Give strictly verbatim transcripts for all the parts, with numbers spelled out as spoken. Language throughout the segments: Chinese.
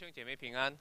兄姐妹平安。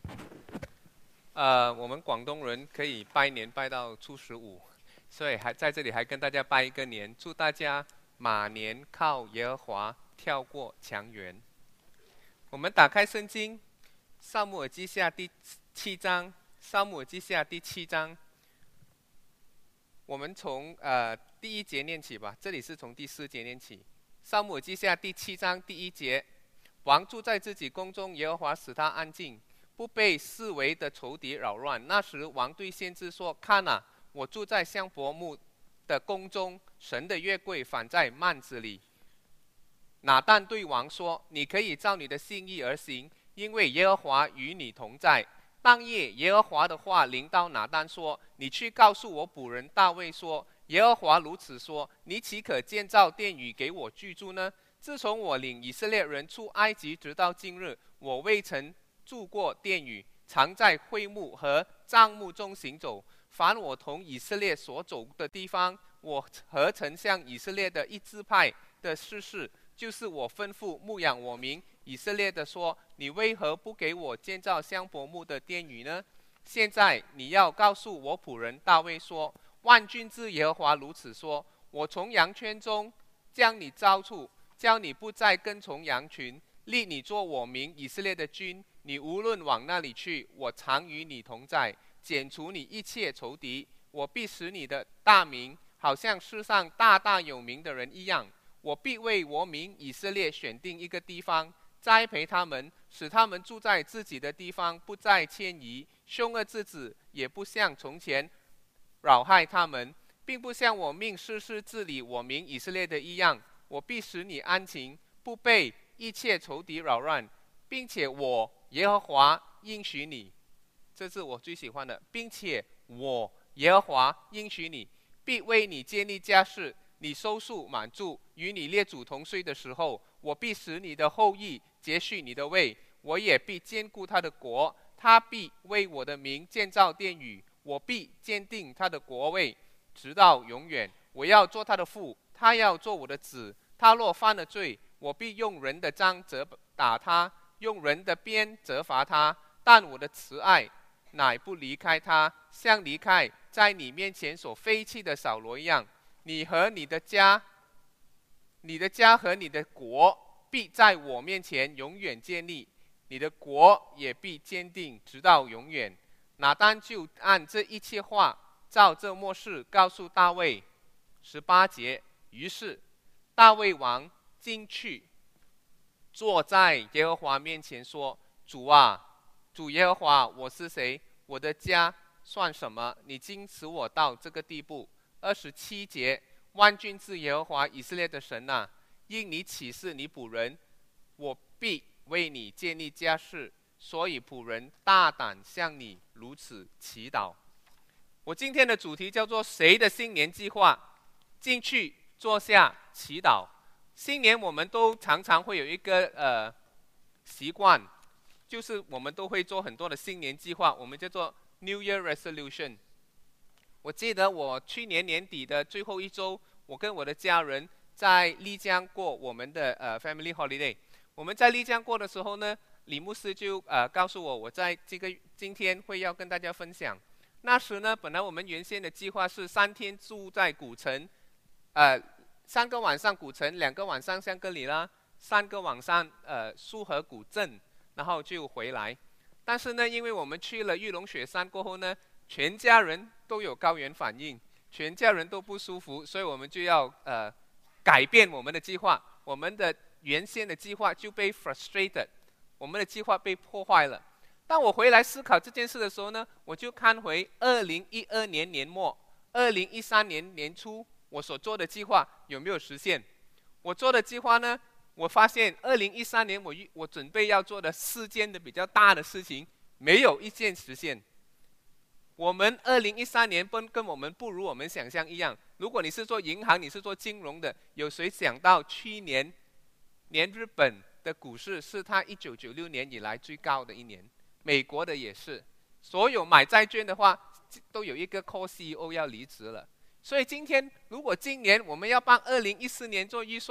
呃，我们广东人可以拜年拜到初十五，所以还在这里还跟大家拜一个年，祝大家马年靠耶和华，跳过强援。我们打开圣经，撒母耳记下第七章，撒母耳记下第七章，我们从呃第一节念起吧，这里是从第四节念起。撒母耳记下第七章第一节。王住在自己宫中，耶和华使他安静，不被四围的仇敌扰乱。那时王对先知说：看啊，我住在香柏木的宫中，神的约柜反在幔子里。拿但对王说：你可以照你的心意而行，因为耶和华与你同在。当夜耶和华的话临到拿但说：你去告诉我仆人大卫说，耶和华如此说，你岂可建造殿宇给我居住呢？自从我领以色列人出埃及直到今日，我未曾住过殿宇，常在会幕和帐幕中行走。凡我同以色列所走的地方，我何曾向以色列的一支派的士事，就是我吩咐牧养我民以色列的说：你为何不给我建造香柏木的殿宇呢？现在你要告诉我仆人大卫说：万军之耶和华如此说，我从羊圈中将你招出，叫你不再跟从羊群，立你做我民以色列的君。你无论往那里去，我常与你同在，剪除你一切仇敌。我必使你的大名好像世上大大有名的人一样。我必为我民以色列选定一个地方，栽培他们，使他们住在自己的地方，不再迁移。凶恶之子也不像从前扰害他们，并不像我命世世治理我民以色列的一样。我必使你安静，不被一切仇敌扰乱，并且我耶和华应许你，这是我最喜欢的，并且我耶和华应许你，必为你建立家室。你收束满足，与你列祖同睡的时候，我必使你的后裔接续你的位，我也必坚固他的国。他必为我的名建造殿宇，我必坚定他的国位，直到永远。我要做他的父，他要做我的子。他若犯了罪，我必用人的杖责打他，用人的鞭责罚他。但我的慈爱乃不离开他，像离开在你面前所废弃的扫罗一样。你和你的家，你的家和你的国必在我面前永远建立，你的国也必坚定直到永远。拿但就按这一切话，照这末世告诉大卫。十八节，于是大卫王进去，坐在耶和华面前说：主啊，主耶和华，我是谁？我的家算什么？你竟使我到这个地步。二十七节，万军之耶和华以色列的神啊，因你启示你仆人，我必为你建立家室，所以仆人大胆向你如此祈祷。我今天的主题叫做谁的新年计划？进去坐下祈祷。新年我们都常常会有一个呃习惯，就是我们都会做很多的新年计划，我们叫做 New Year Resolution。我记得我去年年底的最后一周，我跟我的家人在丽江过我们的呃 Family Holiday。我们在丽江过的时候呢，李牧师就呃告诉我，我在这个今天会要跟大家分享。那时呢，本来我们原先的计划是三天住在古城。呃，三个晚上古城，两个晚上香格里拉，三个晚上呃苏河古镇，然后就回来。但是呢，因为我们去了玉龙雪山过后呢，全家人都有高原反应，全家人都不舒服，所以我们就要呃改变我们的计划。我们的原先的计划就被 frustrated， 我们的计划被破坏了。当我回来思考这件事的时候呢，我就看回二零一二年年末，二零一三年年初。我所做的计划有没有实现？我做的计划呢，我发现二零一三年我我准备要做的四件的比较大的事情，没有一件实现。我们二零一三年跟跟我们不如我们想象一样。如果你是做银行，你是做金融的，有谁想到去年年日本的股市是它一九九六年以来最高的一年？美国的也是。所有买债券的话，都有一个 core C E O 要离职了。所以今天，如果今年我们要帮二零一四年做预算，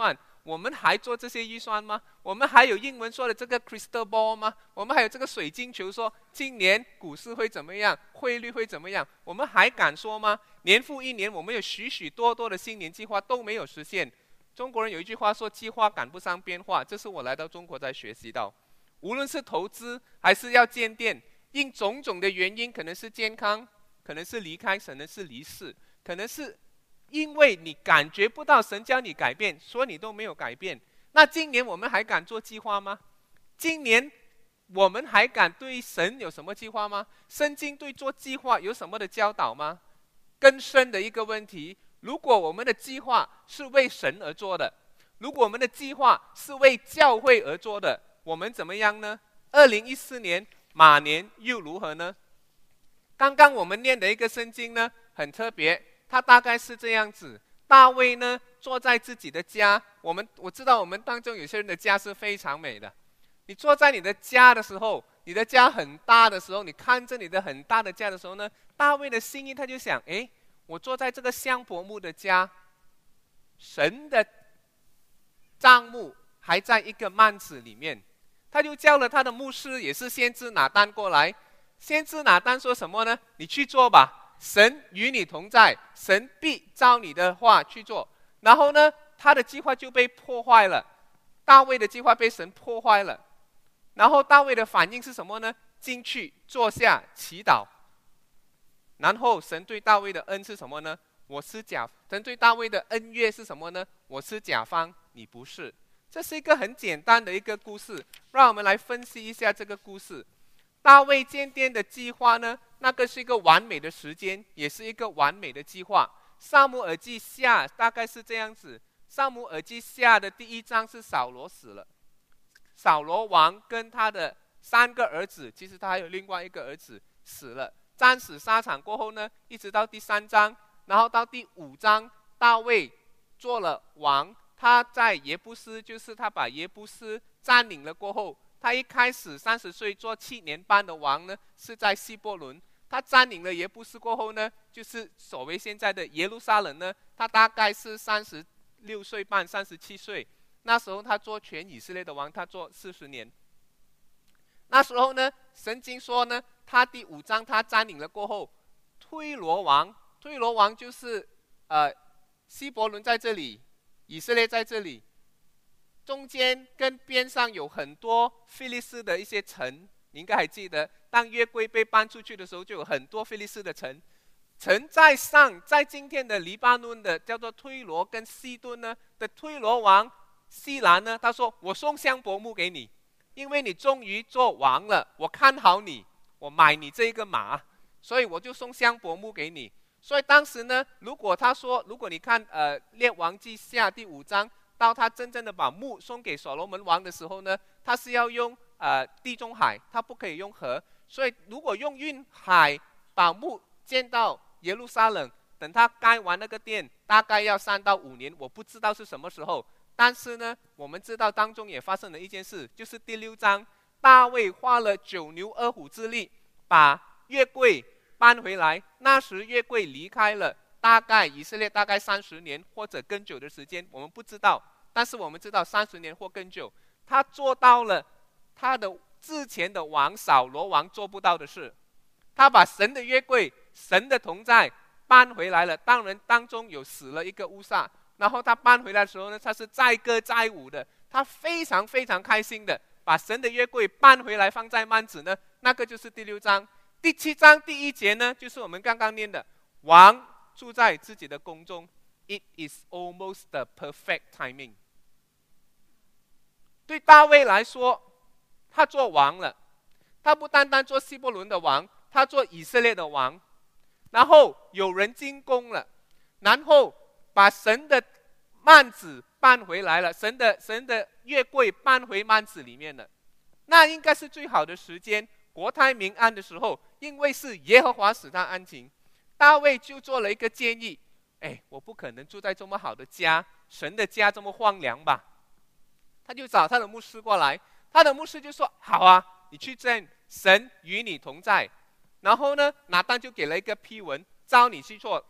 我们还做这些预算吗？我们还有英文说的这个 crystal ball 吗？我们还有这个水晶球说今年股市会怎么样，汇率会怎么样？我们还敢说吗？年复一年，我们有许许多多的新年计划都没有实现。中国人有一句话说，计划赶不上变化，这是我来到中国才学习到。无论是投资还是要建店，因种种的原因，可能是健康，可能是离开，可能是离世，可能是因为你感觉不到神叫你改变，所以你都没有改变。那今年我们还敢做计划吗？今年我们还敢对神有什么计划吗？圣经对做计划有什么的教导吗？更深的一个问题，如果我们的计划是为神而做的，如果我们的计划是为教会而做的，我们怎么样呢？二零一四年马年又如何呢？刚刚我们念的一个圣经呢，很特别，它大概是这样子：大卫呢坐在自己的家，我们我知道我们当中有些人的家是非常美的。你坐在你的家的时候，你的家很大的时候，你看着你的很大的家的时候呢，大卫的心意他就想：诶，我坐在这个香柏木的家，神的帐幕还在一个幔子里面，他就叫了他的牧师，也是先知拿单过来。先知拿单说什么呢？你去做吧，神与你同在，神必照你的话去做。然后呢，他的计划就被破坏了，大卫的计划被神破坏了。然后大卫的反应是什么呢？进去坐下祈祷。然后神对大卫的恩是什么呢？我是甲，神对大卫的恩约是什么呢？我是甲方，你不是。这是一个很简单的一个故事，让我们来分析一下这个故事。大卫建殿的计划呢，那个是一个完美的时间，也是一个完美的计划。撒母耳记下大概是这样子，撒母耳记下的第一章是扫罗死了，扫罗王跟他的三个儿子，其实他还有另外一个儿子死了，战死沙场过后呢，一直到第三章，然后到第五章，大卫做了王，他在耶布斯，就是他把耶布斯占领了过后，他一开始三十岁做七年半的王呢，是在希伯伦。他占领了耶布斯过后呢，就是所谓现在的耶路撒冷呢，他大概是三十六岁半、三十七岁。那时候他做全以色列的王，他做四十年。那时候呢，圣经说呢，他第五章他占领了过后，推罗王，推罗王就是呃希伯伦在这里，以色列在这里。中间跟边上有很多非利士的一些城，你应该还记得，当约柜被搬出去的时候，就有很多非利士的城。城在上，在今天的黎巴嫩的叫做推罗跟西顿呢的推罗王西兰呢，他说：“我送香柏木给你，因为你终于做王了，我看好你，我买你这一个马，所以我就送香柏木给你。”所以当时呢，如果他说，如果你看呃列王记下第五章。到他真正的把木送给所罗门王的时候呢，他是要用呃地中海，他不可以用河。所以如果用运海把木建到耶路撒冷，等他盖完那个殿，大概要三到五年，我不知道是什么时候。但是呢，我们知道当中也发生了一件事，就是第六章，大卫花了九牛二虎之力把约柜搬回来。那时约柜离开了。大概以色列大概三十年或者更久的时间，我们不知道，但是我们知道三十年或更久，他做到了他的之前的王扫罗王做不到的事，他把神的约柜、神的同在搬回来了。当然当中有死了一个乌撒，然后他搬回来的时候呢，他是载歌载舞的，他非常非常开心的把神的约柜搬回来放在幔子呢，那个就是第六章。第七章第一节呢，就是我们刚刚念的王住在自己的宫中 ，It is almost the perfect timing。对大卫来说，他做王了，他不单单做希伯伦的王，他做以色列的王。然后有人进宫了，然后把神的幔子搬回来了，神的神的约柜搬回幔子里面了。那应该是最好的时间，国泰民安的时候，因为是耶和华使他安晴。大卫就做了一个建议，哎，我不可能住在这么好的家，神的家这么荒凉吧？他就找他的牧师过来，他的牧师就说：“好啊，你去见神与你同在。”然后呢，拿单就给了一个批文，招你去做。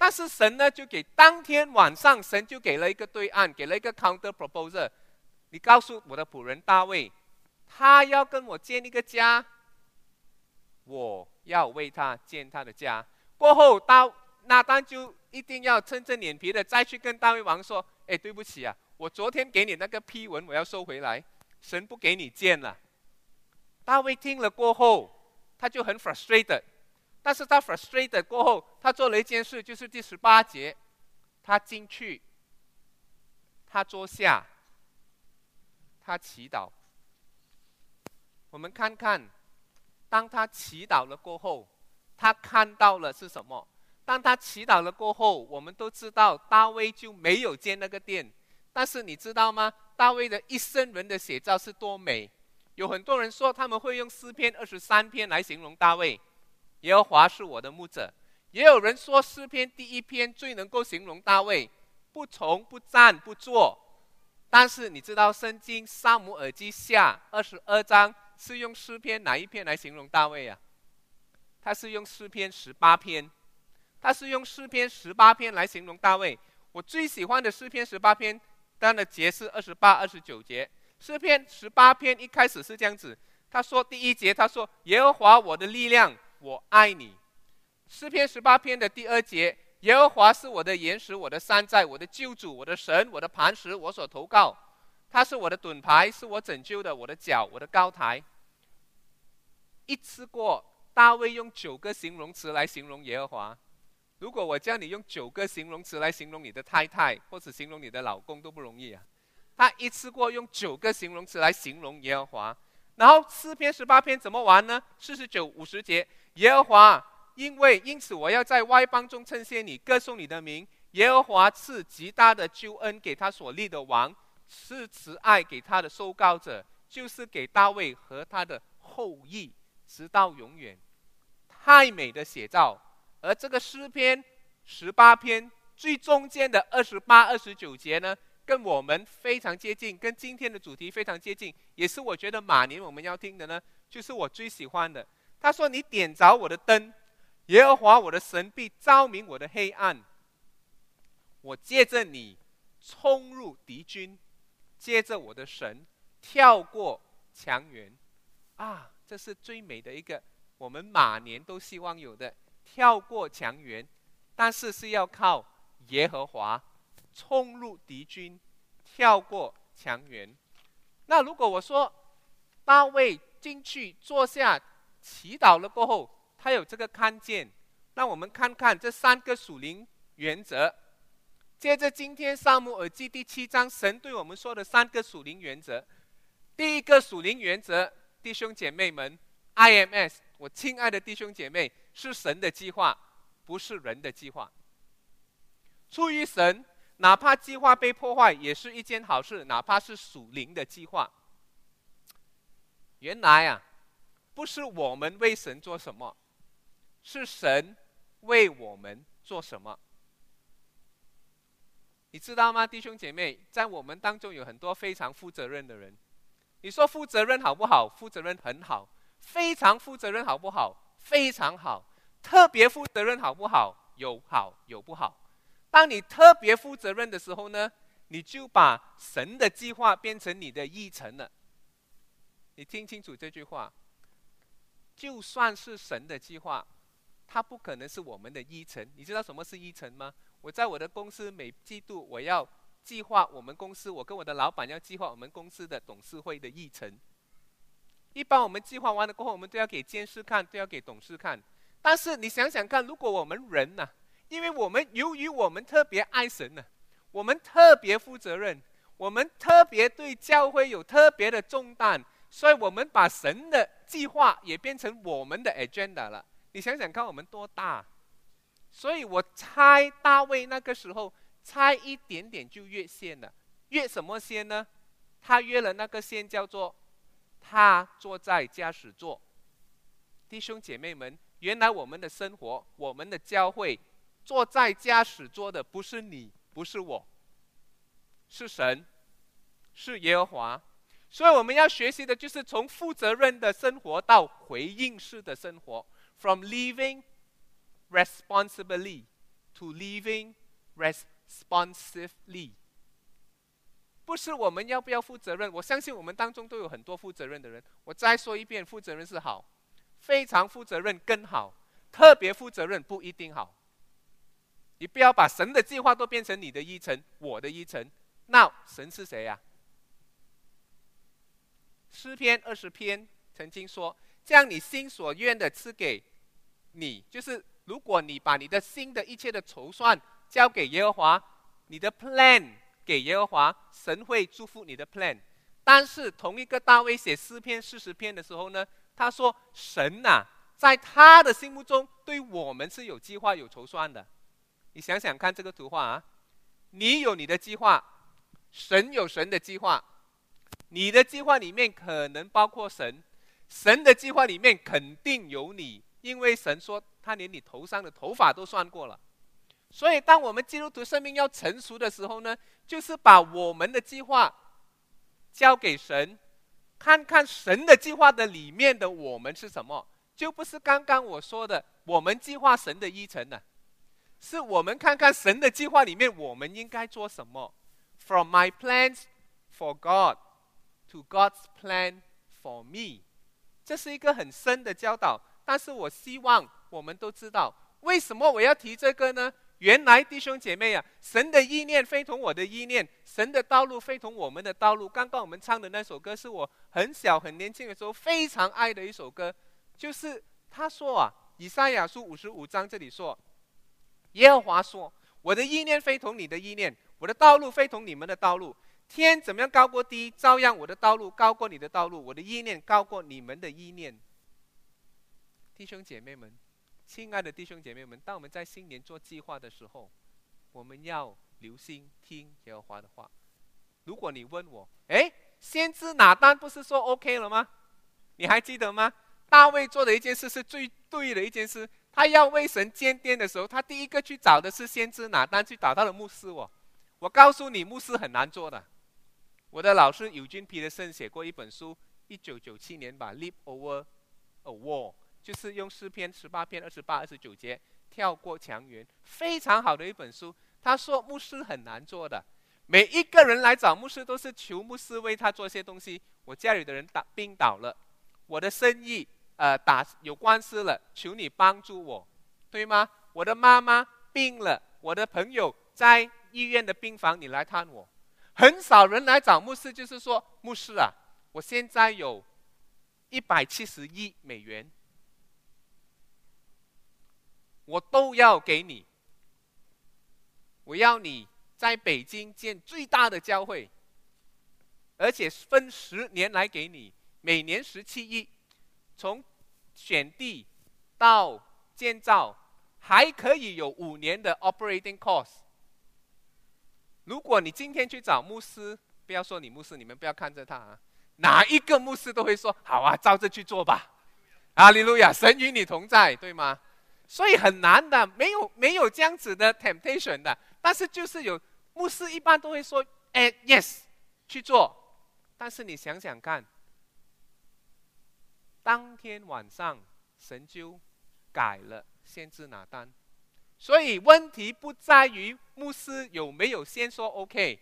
但是神呢，就给当天晚上，神就给了一个对案，给了一个 counter proposal。你告诉我的仆人大卫，他要跟我建一个家，我要为他建他的家。过后，大拿单就一定要撑着脸皮的再去跟大卫王说：“哎，对不起啊，我昨天给你那个批文，我要收回来，神不给你建了。”大卫听了过后，他就很 frustrated。但是他 frustrated 过后，他做了一件事，就是第十八节，他进去，他坐下，他祈祷。我们看看，当他祈祷了过后，他看到了是什么？当他祈祷了过后，我们都知道大卫就没有建那个殿。但是你知道吗？大卫的一生人的写照是多美。有很多人说他们会用诗篇二十三篇来形容大卫。耶和华是我的牧者。也有人说诗篇第一篇最能够形容大卫，不从不站不坐。但是你知道圣经撒母耳记下二十二章是用诗篇哪一篇来形容大卫啊？他是用诗篇十八篇，他是用诗篇十八篇来形容大卫。我最喜欢的诗篇十八篇，当的节是二十八、二十九节。诗篇十八篇一开始是这样子，他说第一节他说：“耶和华我的力量，我爱你。”诗篇十八篇的第二节，耶和华是我的岩石，我的山寨，我的救主，我的神，我的磐石，我所投靠。他是我的盾牌，是我拯救的，我的脚，我的高台。一次过，大卫用九个形容词来形容耶和华。如果我叫你用九个形容词来形容你的太太，或者形容你的老公，都不容易啊。他一次过用九个形容词来形容耶和华。然后诗篇十八篇怎么完呢？四十九、五十节，耶和华。因为因此我要在外邦中称谢你，歌颂你的名。耶和华赐极大的救恩给他所立的王，赐慈爱给他的受膏者，就是给大卫和他的后裔，直到永远。太美的写照。而这个诗篇十八篇最中间的二十八、二十九节呢，跟我们非常接近，跟今天的主题非常接近，也是我觉得马年我们要听的呢，就是我最喜欢的。他说：“你点着我的灯。耶和华我的神必照明我的黑暗，我借着你冲入敌军，借着我的神跳过墙垣。”啊，这是最美的一个，我们马年都希望有的，跳过墙垣，但是是要靠耶和华冲入敌军，跳过墙垣。那如果我说大卫进去坐下祈祷了过后，他有这个看见，让我们看看这三个属灵原则。接着今天撒母耳记第七章，神对我们说的三个属灵原则。第一个属灵原则，弟兄姐妹们 ，I M S， 我亲爱的弟兄姐妹，是神的计划，不是人的计划。出于神，哪怕计划被破坏，也是一件好事，哪怕是属灵的计划。原来啊，不是我们为神做什么，是神为我们做什么。你知道吗，弟兄姐妹，在我们当中有很多非常负责任的人。你说负责任好不好？负责任很好。非常负责任好不好？非常好。特别负责任好不好？有好有不好。当你特别负责任的时候呢，你就把神的计划变成你的议程了。你听清楚这句话，就算是神的计划，它不可能是我们的议程。你知道什么是议程吗？我在我的公司每季度我要计划我们公司，我跟我的老板要计划我们公司的董事会的议程。一般我们计划完了过后，我们都要给监事看，都要给董事看。但是你想想看，如果我们人呢、啊，因为我们由于我们特别爱神呢、啊，我们特别负责任，我们特别对教会有特别的重担，所以我们把神的计划也变成我们的 agenda 了。你想想看，我们多大？所以我猜大卫那个时候差一点点就越线了。越什么线呢？他越了那个线叫做他坐在驾驶座。弟兄姐妹们，原来我们的生活，我们的教会，坐在驾驶座的不是你，不是我，是神，是耶和华。所以我们要学习的就是从负责任的生活到回应式的生活， from living responsibly to living responsively。不是我们要不要负责任，我相信我们当中都有很多负责任的人。我再说一遍，负责任是好，非常负责任更好，特别负责任不一定好。你不要把神的计划都变成你的议程，我的议程。那神是谁呀、啊？诗篇二十篇曾经说，将你心所愿的赐给你，就是如果你把你的心的一切的筹算交给耶和华，你的 plan 给耶和华，神会祝福你的 plan。但是同一个大卫写诗篇四十篇的时候呢，他说神啊，在他的心目中对我们是有计划有筹算的。你想想看这个图画啊，你有你的计划，神有神的计划，你的计划里面可能包括神，神的计划里面肯定有你，因为神说他连你头上的头发都算过了。所以当我们基督徒生命要成熟的时候呢，就是把我们的计划交给神，看看神的计划的里面的我们是什么，就不是刚刚我说的我们计划神的议程呢，是我们看看神的计划里面我们应该做什么。 From my plans for God to God's plan for me， 这是一个很深的教导，但是我希望我们都知道为什么我要提这个呢？原来弟兄姐妹啊，神的意念非同我的意念，神的道路非同我们的道路。刚刚我们唱的那首歌是我很小很年轻的时候非常爱的一首歌，就是他说啊，以赛亚书五十五章这里说，耶和华说，我的意念非同你的意念，我的道路非同你们的道路。天怎么样高过地，照样我的道路高过你的道路，我的意念高过你们的意念。弟兄姐妹们，亲爱的弟兄姐妹们，当我们在新年做计划的时候，我们要留心听耶和华的话。如果你问我，哎，先知拿单不是说 OK 了吗？你还记得吗？大卫做的一件事是最对的一件事，他要为神建殿的时候，他第一个去找的是先知拿单，去找他的牧师。我我告诉你，牧师很难做的。我的老师友军皮德森写过一本书，一九九七年吧，《Leap Over a Wall》，就是用诗篇十八篇二十八、二十九节跳过墙垣，非常好的一本书。他说牧师很难做的，每一个人来找牧师都是求牧师为他做些东西。我家里的人打病倒了，我的生意呃打有官司了，求你帮助我，对吗？我的妈妈病了，我的朋友在医院的病房，你来探我。很少人来找牧师，就是说牧师啊，我现在有一百七十亿美元，我都要给你，我要你在北京建最大的教会，而且分十年来给你，每年十七亿，从选地到建造，还可以有五年的 operating cost。如果你今天去找牧师，不要说你牧师，你们不要看着他啊，哪一个牧师都会说好啊，照着去做吧，哈利路亚，神与你同在，对吗？所以很难的，没有没有这样子的 temptation 的，但是就是有牧师一般都会说，哎 ，yes， 去做。但是你想想看，当天晚上神就改了先知拿单。所以问题不在于牧师有没有先说 OK。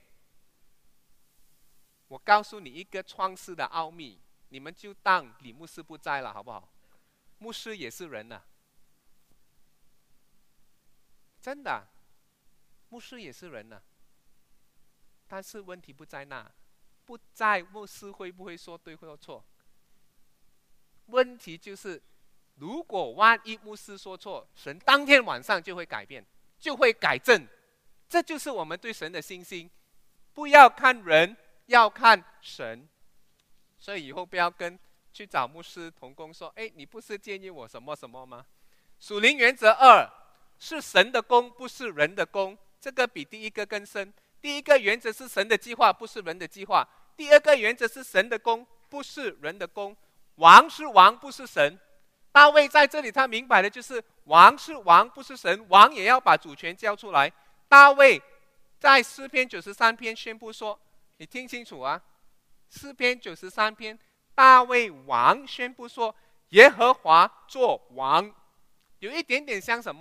我告诉你一个创世的奥秘，你们就当李牧师不在了，好不好？牧师也是人啊，真的，牧师也是人啊。但是问题不在那，不在牧师会不会说对或错。问题就是，如果万一牧师说错，神当天晚上就会改变，就会改正。这就是我们对神的信心，不要看人，要看神。所以以后不要跟去找牧师同工说，哎，你不是建议我什么什么吗？属灵原则二是神的功，不是人的功，这个比第一个更深。第一个原则是神的计划，不是人的计划；第二个原则是神的功，不是人的功。王是王，不是神。大卫在这里他明白的就是王是王，不是神，王也要把主权交出来。大卫在诗篇九十三篇宣布说，你听清楚啊，诗篇九十三篇大卫王宣布说，耶和华做王。有一点点像什么啊？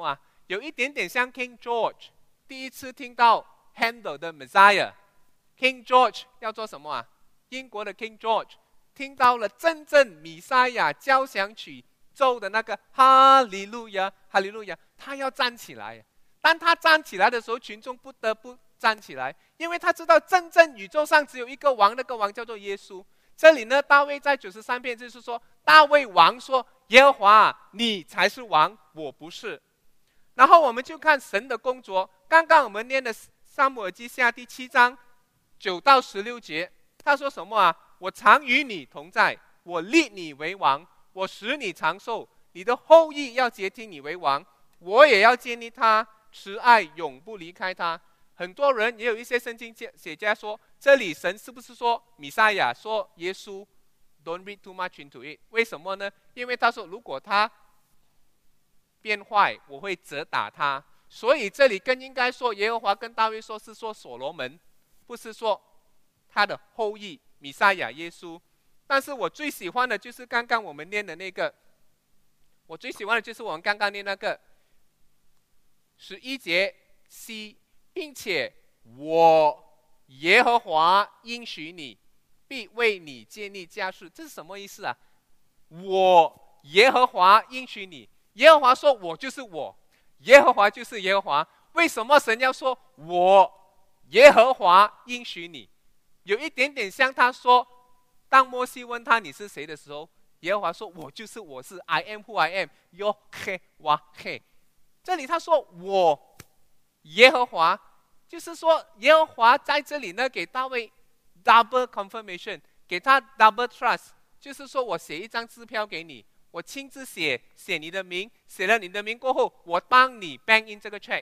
有一点点像 King George 第一次听到 Handel 的 Messiah。King George 要做什么啊？英国的 King George 听到了真正弥赛亚交响曲奏的那个哈利路亚，哈利路亚，他要站起来。当他站起来的时候，群众不得不站起来，因为他知道真正宇宙上只有一个王，那个王叫做耶稣。这里呢，大卫在九十三篇就是说，大卫王说：“耶和华，你才是王，我不是。”然后我们就看神的工作。刚刚我们念的撒母耳记下第七章九到十六节，他说什么啊？我常与你同在，我立你为王，我使你长寿，你的后裔要接替你为王，我也要建立他，慈爱永不离开他。很多人也有一些圣经学家说，这里神是不是说弥赛亚，说耶稣 ？Don't read too much into it。为什么呢？因为他说，如果他变坏，我会责打他。所以这里更应该说，耶和华跟大卫说是说所罗门，不是说他的后裔弥赛亚耶稣。但是我最喜欢的就是刚刚我们念的那个，我最喜欢的就是我们刚刚念那个十一节 C。并且我耶和华应许你，必为你建立家室。这是什么意思啊？我耶和华应许你，耶和华说我就是我，耶和华就是耶和华。为什么神要说我耶和华应许你？有一点点像他说，当摩西问他你是谁的时候，耶和华说我就是我是 I am who I am Yo he wa he。 这里他说我耶和华，就是说耶和华在这里呢给大卫 double confirmation， 给他 double trust， 就是说我写一张支票给你，我亲自写写你的名，写了你的名过后，我帮你 bank in 这个 check，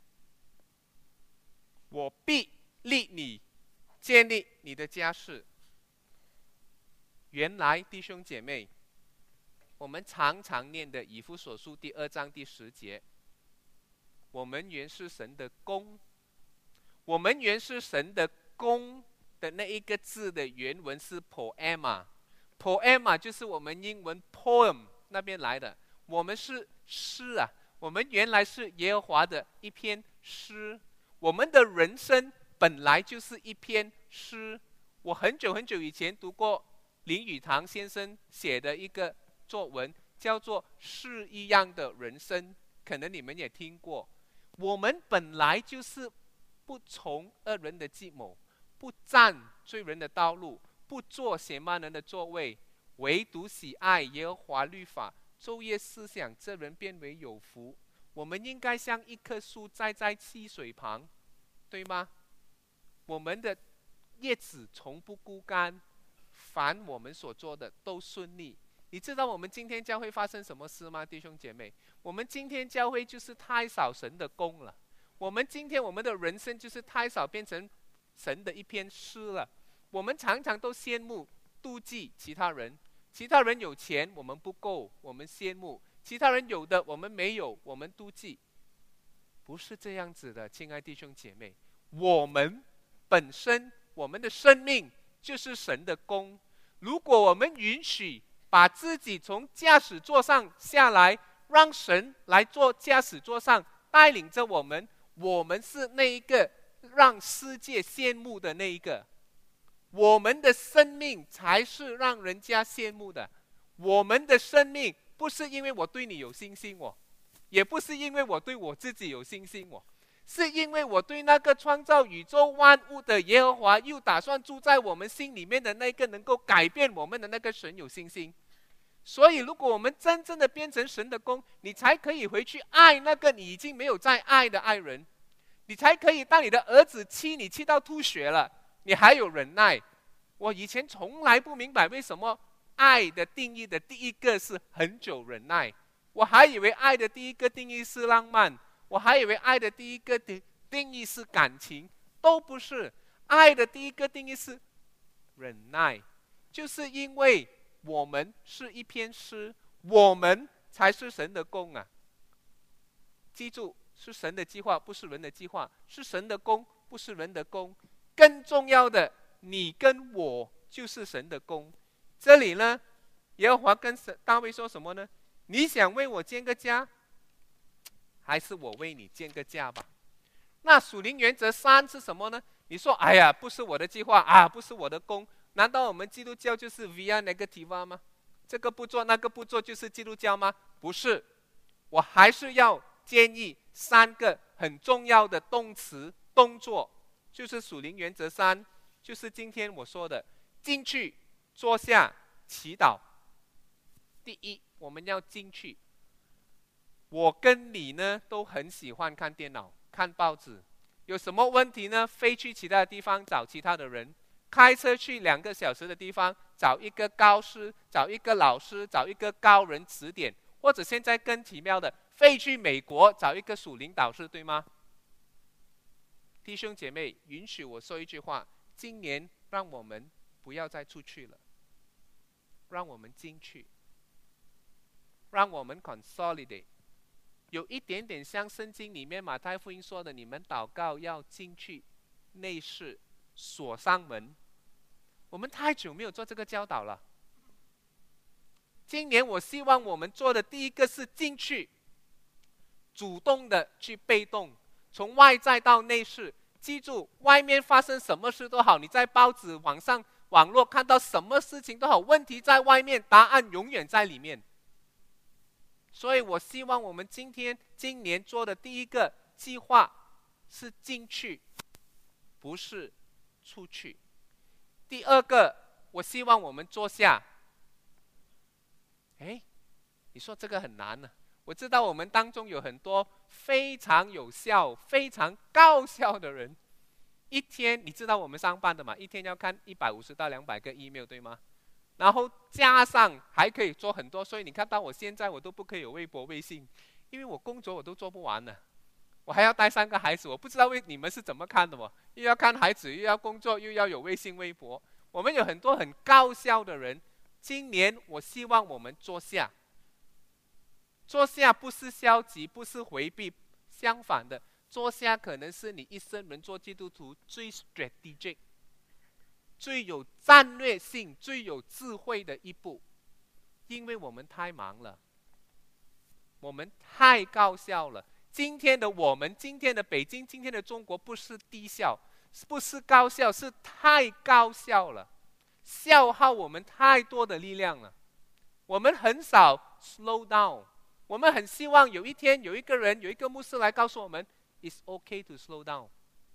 我必立你，建立你的家室。原来弟兄姐妹，我们常常念的以弗所书第二章第十节，我们原是神的工，我们原是神的工的那一个字的原文是 poema，poema 就是我们英文 poem 那边来的。我们是诗啊，我们原来是耶和华的一篇诗，我们的人生本来就是一篇诗。我很久很久以前读过林语堂先生写的一个作文，叫做《诗一样的人生》，可能你们也听过。我们本来就是不从恶人的计谋，不占罪人的道路，不坐闲慢人的座位，唯独喜爱耶和华律法，昼夜思想，这人变为有福。我们应该像一棵树栽在溪水旁，对吗？我们的叶子从不枯干，凡我们所做的都顺利。你知道我们今天教会发生什么事吗，弟兄姐妹？我们今天教会就是太少神的功了。我们今天我们的人生就是太少变成神的一篇诗了。我们常常都羡慕妒忌其他人，其他人有钱我们不够，我们羡慕；其他人有的我们没有，我们妒忌。不是这样子的，亲爱弟兄姐妹，我们本身我们的生命就是神的工。如果我们允许把自己从驾驶座上下来，让神来做驾驶座上，带领着我们，我们是那一个让世界羡慕的那一个。我们的生命才是让人家羡慕的。我们的生命不是因为我对你有信心哦，也不是因为我对我自己有信心哦，是因为我对那个创造宇宙万物的耶和华，又打算住在我们心里面的那个能够改变我们的那个神有信心。所以如果我们真正的变成神的工，你才可以回去爱那个你已经没有再爱的爱人，你才可以当你的儿子气你气到吐血了，你还有忍耐。我以前从来不明白为什么爱的定义的第一个是很久忍耐，我还以为爱的第一个定义是浪漫，我还以为爱的第一个定义是感情，都不是。爱的第一个定义是忍耐，就是因为我们是一篇诗，我们才是神的工啊！记住，是神的计划，不是人的计划；是神的工，不是人的工。更重要的，你跟我就是神的工。这里呢，耶和华跟大卫说什么呢？你想为我建个家？ 还是我为你建个家吧。那属灵原则三是什么呢？你说，哎呀，不是我的计划啊，不是我的功，难道我们基督教就是 via negativa 吗？这个不做那个不做就是基督教吗？不是，我还是要建议三个很重要的动词动作，就是属灵原则三，就是今天我说的进去坐下祈祷。第一，我们要进去。我跟你呢都很喜欢看电脑看报纸，有什么问题呢？飞去其他的地方找其他的人，开车去两个小时的地方找一个高师，找一个老师，找一个高人指点，或者现在更奇妙的，飞去美国找一个属灵导师，对吗？弟兄姐妹，允许我说一句话，今年让我们不要再出去了，让我们进去，让我们 consolidate， 有一点点像圣经里面马太福音说的，你们祷告要进去内室锁上门。我们太久没有做这个教导了。今年我希望我们做的第一个是进去，主动的去被动，从外在到内室。记住，外面发生什么事都好，你在报纸、网上、网络看到什么事情都好，问题在外面，答案永远在里面。所以我希望我们今天、今年做的第一个计划是进去，不是出去。第二个，我希望我们坐下。哎，你说这个很难呢、啊？我知道我们当中有很多非常有效、非常高效的人，一天你知道我们上班的嘛？一天要看一百五十到两百个 email， 对吗？然后加上还可以做很多，所以你看到我现在我都不可以有微博、微信，因为我工作我都做不完了，我还要带三个孩子，我不知道为你们是怎么看的哦？又要看孩子，又要工作，又要有微信、微博。我们有很多很高效的人，今年我希望我们坐下。坐下不是消极，不是回避，相反的，坐下可能是你一生人做基督徒最 strategic、最有战略性、最有智慧的一步。因为我们太忙了，我们太高效了。今天的我们，今天的北京，今天的中国，不是低效，不是高效，是太高效了，消耗我们太多的力量了。我们很少 slow down。我们很希望有一天有一个人，有一个牧师来告诉我们 ，It's okay to slow down，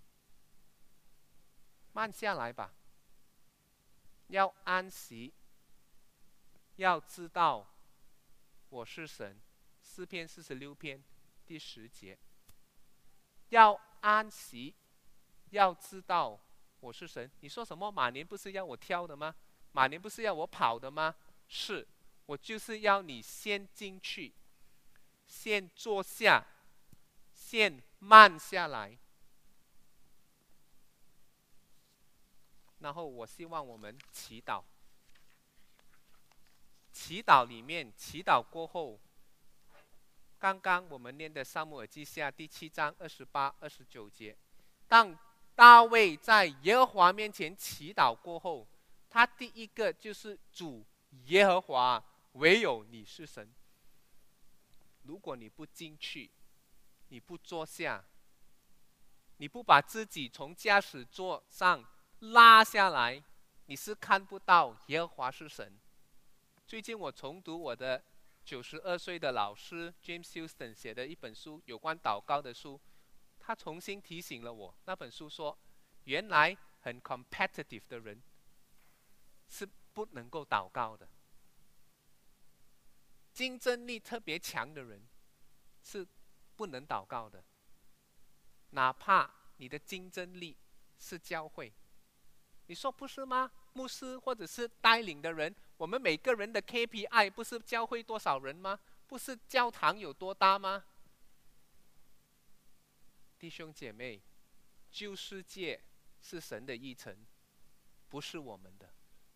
慢下来吧，要安息，要知道我是神。诗篇四十六篇第十节，要安息，要知道我是神。你说什么？马年不是要我跳的吗？马年不是要我跑的吗？是，我就是要你先进去。先坐下，先慢下来，然后我希望我们祈祷。祈祷里面，祈祷过后，刚刚我们念的撒母耳记下第七章二十八、二十九节，当大卫在耶和华面前祈祷过后，他第一个就是主耶和华，唯有你是神。如果你不进去，你不坐下，你不把自己从驾驶座上拉下来，你是看不到耶和华是神。最近我重读我的九十二岁的老师 James Houston 写的一本书，有关祷告的书，他重新提醒了我。那本书说，原来很 competitive 的人是不能够祷告的。竞争力特别强的人是不能祷告的，哪怕你的竞争力是教会。你说不是吗？牧师或者是带领的人，我们每个人的 K P I 不是教会多少人吗？不是教堂有多大吗？弟兄姐妹，旧世界是神的议程，不是我们的。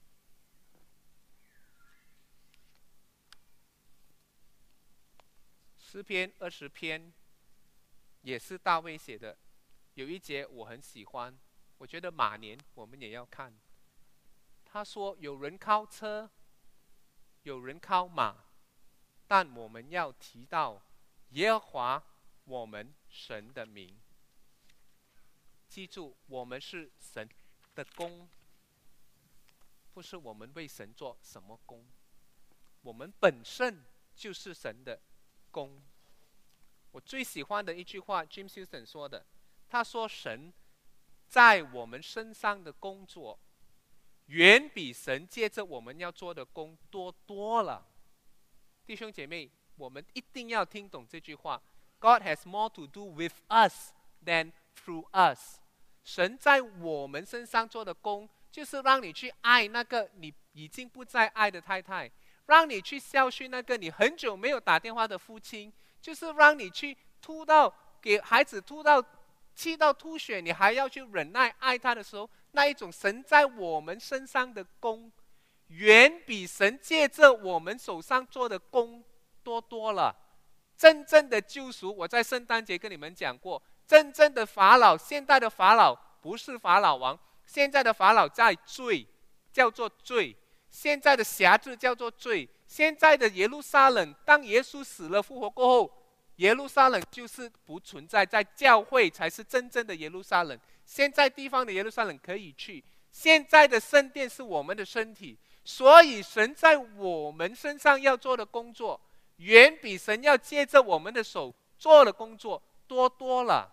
诗篇二十篇也是大卫写的，有一节我很喜欢，我觉得马年我们也要看。他说有人靠车，有人靠马，但我们要提到耶和华我们神的名。记住，我们是神的工，不是我们为神做什么工，我们本身就是神的工。我最喜欢的一句话 James Houston 说的，他说神在我们身上的工作远比神借着我们要做的工多多了。弟兄姐妹，我们一定要听懂这句话， God has more to do with us than through us。 神在我们身上做的工，就是让你去爱那个你已经不再爱的太太，让你去孝顺那个你很久没有打电话的父亲，就是让你去吐到给孩子吐到气到吐血，你还要去忍耐爱他的时候，那一种神在我们身上的工，远比神借着我们手上做的工多多了。真正的救赎，我在圣诞节跟你们讲过，真正的法老，现代的法老不是法老王，现在的法老在罪，叫做罪。现在的辖制叫做罪。现在的耶路撒冷，当耶稣死了复活过后，耶路撒冷就是不存在，在教会才是真正的耶路撒冷。现在地方的耶路撒冷可以去，现在的圣殿是我们的身体。所以神在我们身上要做的工作，远比神要借着我们的手做的工作多多了。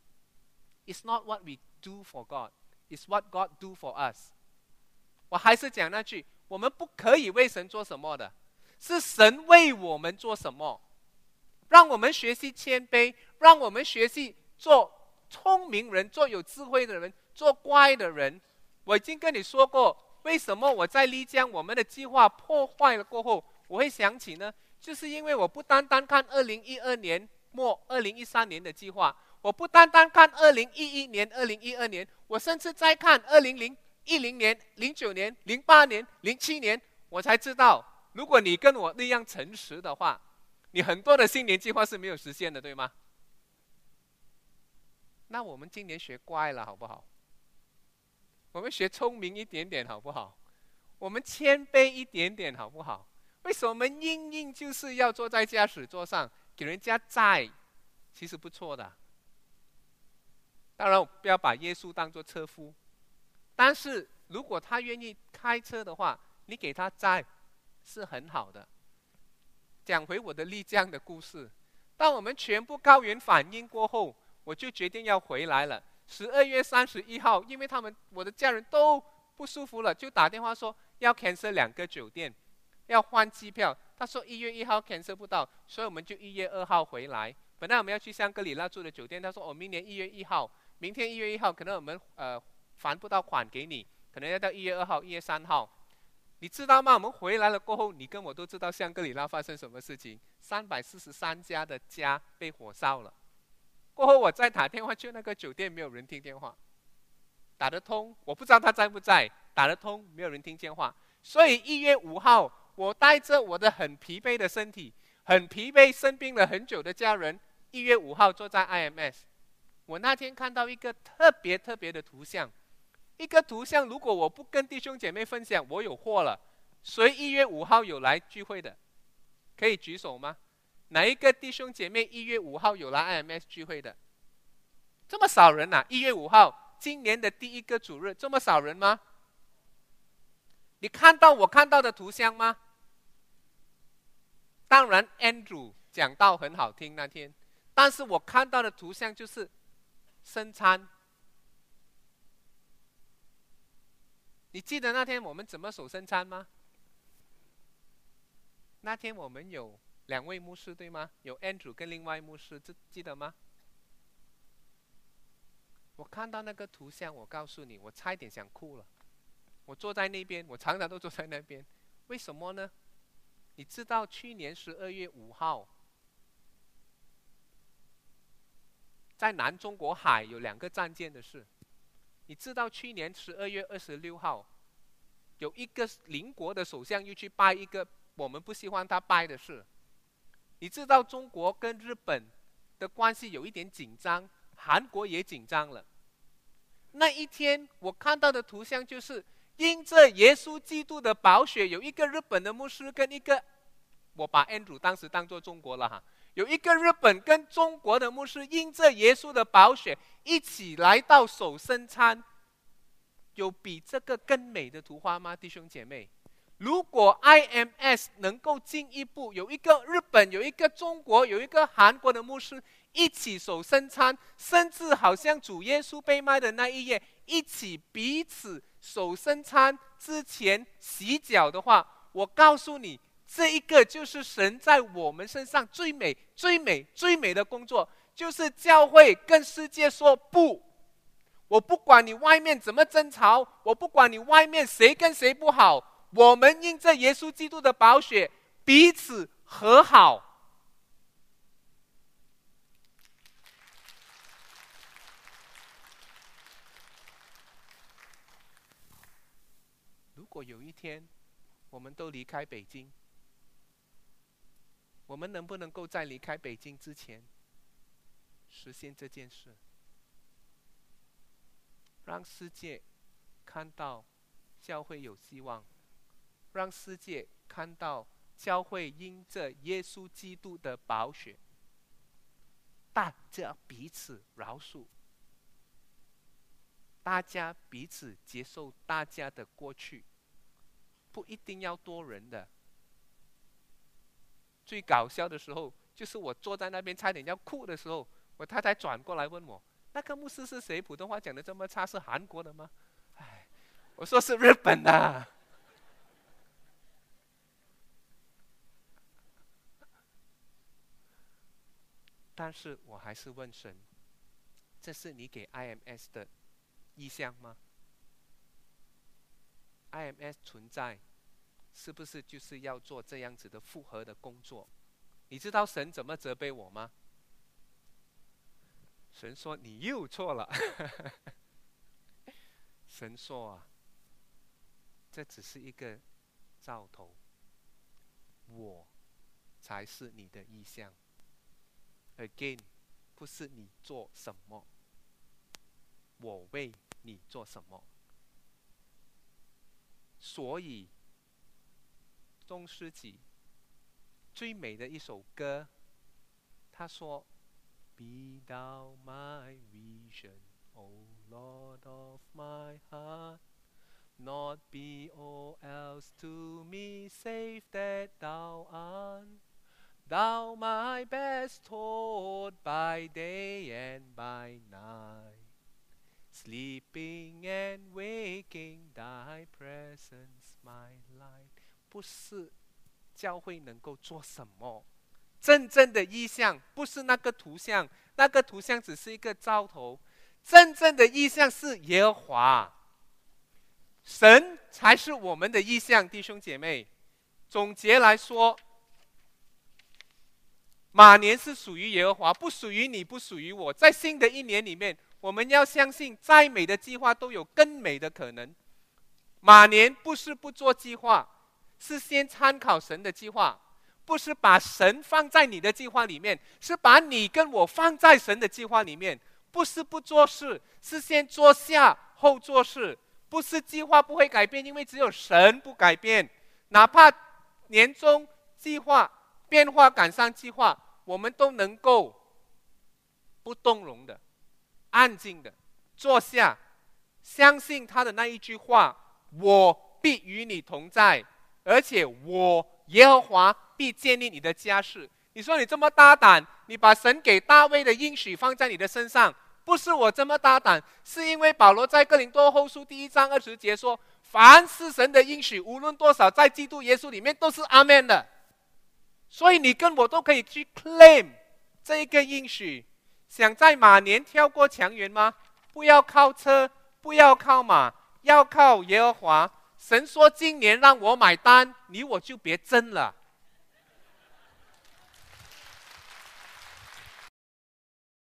It's not what we do for God, it's what God do for us。 我还是讲那句，我们不可以为神做什么的，是神为我们做什么。让我们学习谦卑，让我们学习做聪明人，做有智慧的人，做乖的人。我已经跟你说过，为什么我在丽江我们的计划破坏了过后，我会想起呢？就是因为我不单单看二零一二年末二零一三年的计划，我不单单看二零一一年二零一二年，我甚至在看二零一零年零九年零八年零七年，我才知道，如果你跟我一样诚实的话，你很多的新年计划是没有实现的，对吗？那我们今年学乖了好不好？我们学聪明一点点好不好？我们谦卑一点点好不好？为什么我们硬硬就是要坐在驾驶座上给人家载？其实不错的。当然不要把耶稣当作车夫，但是如果他愿意开车的话，你给他载是很好的。讲回我的丽江的故事，当我们全部高原反应过后，我就决定要回来了。十二月三十一号，因为他们我的家人都不舒服了，就打电话说要 cancel 两个酒店，要换机票。他说一月一号 cancel 不到，所以我们就一月二号回来。本来我们要去香格里拉住的酒店，他说哦，明年一月一号，明天一月一号，可能我们呃还不到款给你，可能要到一月二号、一月三号。你知道吗？我们回来了过后，你跟我都知道香格里拉发生什么事情，三百四十三家的家被火烧了。过后我再打电话去那个酒店，没有人听电话，打得通，我不知道他在不在，打得通，没有人听电话。所以一月五号，我带着我的很疲惫的身体，很疲惫生病了很久的家人，一月五号坐在 I M S。 我那天看到一个特别特别的图像，一个图像，如果我不跟弟兄姐妹分享，我有祸了。谁一月五号有来聚会的？可以举手吗？哪一个弟兄姐妹一月五号有来 I M S 聚会的？这么少人啊！一月五号，今年的第一个主日，这么少人吗？你看到我看到的图像吗？当然 Andrew 讲道很好听那天，但是我看到的图像就是圣餐。你记得那天我们怎么守圣餐吗？那天我们有两位牧师对吗？有 Andrew 跟另外牧师，记得吗？我看到那个图像，我告诉你，我差一点想哭了。我坐在那边，我常常都坐在那边，为什么呢？你知道去年十二月五号，在南中国海有两个战舰的事。你知道去年十二月二十六号，有一个邻国的首相又去拜一个我们不希望他拜的事。你知道中国跟日本的关系有一点紧张，韩国也紧张了。那一天我看到的图像就是因着耶稣基督的宝血，有一个日本的牧师跟一个，我把 Andrew 当时当作中国了哈， 有一个日本跟中国的牧师因着耶稣的宝血一起来到守圣餐，有比这个更美的图画吗？弟兄姐妹，如果 I M S 能够进一步，有一个日本，有一个中国，有一个韩国的牧师一起守圣餐，甚至好像主耶稣被卖的那一夜，一起彼此守圣餐之前洗脚的话，我告诉你，这一个就是神在我们身上最美、最美、最美的工作，就是教会跟世界说不。我不管你外面怎么争吵，我不管你外面谁跟谁不好，我们因着耶稣基督的宝血彼此和好。如果有一天我们都离开北京，我们能不能够在离开北京之前实现这件事？让世界看到教会有希望，让世界看到教会因着耶稣基督的宝血，大家彼此饶恕，大家彼此接受大家的过去，不一定要多人的。最搞笑的时候，就是我坐在那边差点要哭的时候，我太太转过来问我，那个牧师是谁？普通话讲的这么差，是韩国的吗？哎，我说是日本的。但是我还是问神，这是你给 I M S 的意向吗？ I M S 存在是不是就是要做这样子的复合的工作？你知道神怎么责备我吗？神说你又错了。神说啊，这只是一个兆头，我才是你的意向。Again， 不是你做什么，我为你做什么。所以中世纪最美的一首歌，他说 Be thou my vision, O Lord of my heart, not be all else to me save that thou art, thou my best hope by day and by night, sleeping and waking thy presence my light。 不是教会能够做什么，真正的意象不是那个图像，那个图像只是一个兆头，真正的意象是耶和华，神才是我们的意象。弟兄姐妹，总结来说，马年是属于耶和华，不属于你，不属于我。在新的一年里面，我们要相信再美的计划都有更美的可能。马年不是不做计划，是先参考神的计划，不是把神放在你的计划里面，是把你跟我放在神的计划里面。不是不做事，是先做下后做事。不是计划不会改变，因为只有神不改变。哪怕年终计划变化赶上计划，我们都能够不动容的、安静的坐下，相信他的那一句话：我必与你同在，而且我耶和华必建立你的家室。你说你这么大胆，你把神给大卫的应许放在你的身上，不是我这么大胆，是因为保罗在哥林多后书第一章二十节说，凡是神的应许，无论多少，在基督耶稣里面都是阿们的。所以你跟我都可以去 claim 这一个应许。想在马年跳过墙垣吗？不要靠车，不要靠马，要靠耶和华。神说今年让我买单，你我就别争了。